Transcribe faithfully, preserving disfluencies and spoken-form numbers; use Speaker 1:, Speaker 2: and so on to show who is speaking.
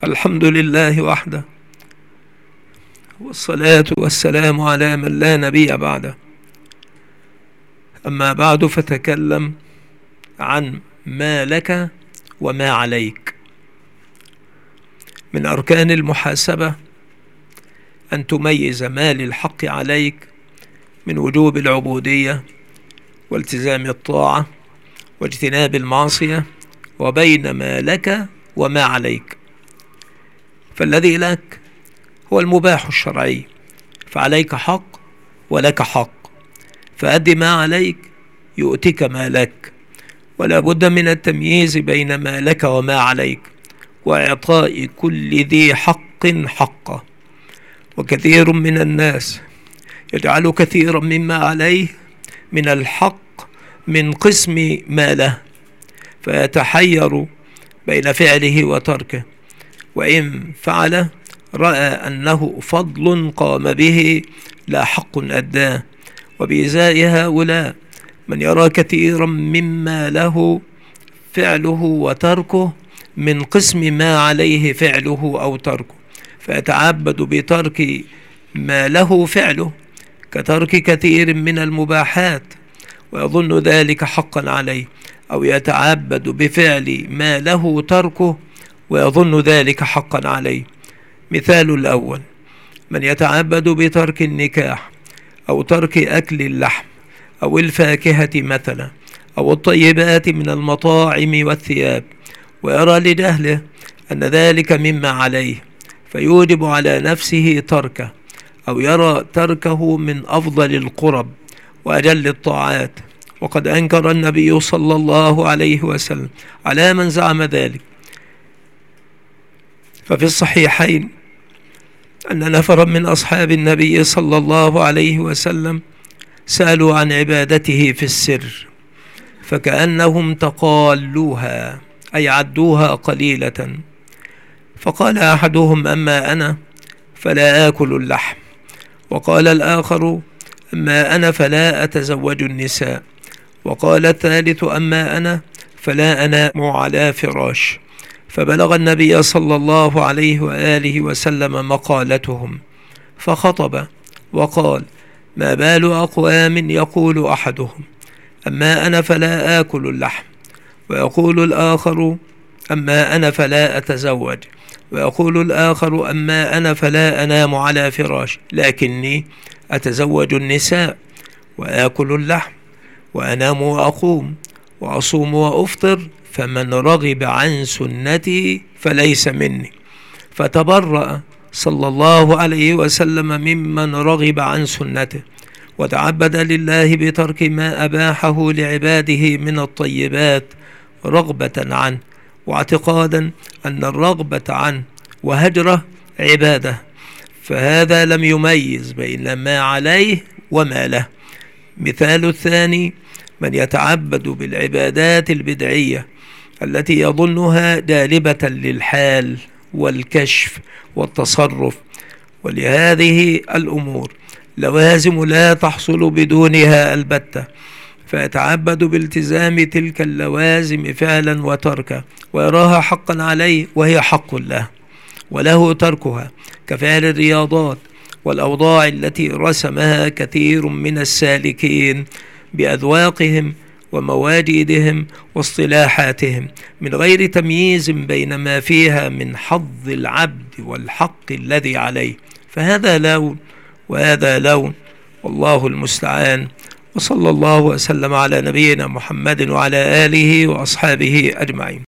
Speaker 1: الحمد لله وحده، والصلاة والسلام على من لا نبي بعده. أما بعد، فتكلم عن ما لك وما عليك. من أركان المحاسبة أن تميز ما للحق عليك من وجوب العبودية والتزام الطاعة واجتناب المعصية، وبين ما لك وما عليك. فالذي لك هو المباح الشرعي، فعليك حق ولك حق، فأد ما عليك يؤتك ما لك. ولا بد من التمييز بين ما لك وما عليك، وإعطاء كل ذي حق حقه. وكثير من الناس يجعل كثيرا مما عليه من الحق من قسم ما له، فيتحير بين فعله وتركه، وإن فعل رأى أنه فضل قام به لا حق أداه. وبإزاء هؤلاء من يرى كثيرا مما له فعله وتركه من قسم ما عليه فعله أو تركه، فيتعبد بترك ما له فعله كترك كثير من المباحات ويظن ذلك حقا عليه، أو يتعبد بفعل ما له تركه ويظن ذلك حقا عليه. مثال الأول: من يتعبد بترك النكاح أو ترك أكل اللحم أو الفاكهة مثلا، أو الطيبات من المطاعم والثياب، ويرى لجهله أن ذلك مما عليه فيوجب على نفسه تركه، أو يرى تركه من أفضل القرب وأجل الطاعات. وقد أنكر النبي صلى الله عليه وسلم على من زعم ذلك. ففي الصحيحين أن نفرا من أصحاب النبي صلى الله عليه وسلم سألوا عن عبادته في السر، فكأنهم تقالوها أي عدوها قليلة. فقال أحدهم: أما أنا فلا آكل اللحم. وقال الآخر: أما أنا فلا أتزوج النساء. وقال الثالث: أما أنا فلا أنام على فراش. فبلغ النبي صلى الله عليه وآله وسلم مقالتهم، فخطب وقال: ما بال أقوام يقول أحدهم: أما أنا فلا آكل اللحم، ويقول الآخر: أما أنا فلا أتزوج، ويقول الآخر: أما أنا فلا أنام على فراش، لكني أتزوج النساء وآكل اللحم وأنام وأقوم وأصوم وأفطر، فمن رغب عن سنتي فليس مني. فتبرأ صلى الله عليه وسلم ممن رغب عن سنته، وتعبد لله بترك ما أباحه لعباده من الطيبات رغبة عنه، واعتقادا أن الرغبة عنه وهجره عبادة. فهذا لم يميز بين ما عليه وما له. مثال الثاني: من يتعبد بالعبادات البدعية التي يظنها جالبة للحال والكشف والتصرف، ولهذه الأمور لوازم لا تحصل بدونها البتة، فيتعبد بالتزام تلك اللوازم فعلا وتركا، ويراها حقا عليه وهي حق له، وله تركها، كفعل الرياضات والأوضاع التي رسمها كثير من السالكين بأذواقهم ومواجدهم واصطلاحاتهم، من غير تمييز بين ما فيها من حظ العبد والحق الذي عليه. فهذا لون وهذا لون، والله المستعان. وصلى الله وسلم على نبينا محمد وعلى آله وأصحابه أجمعين.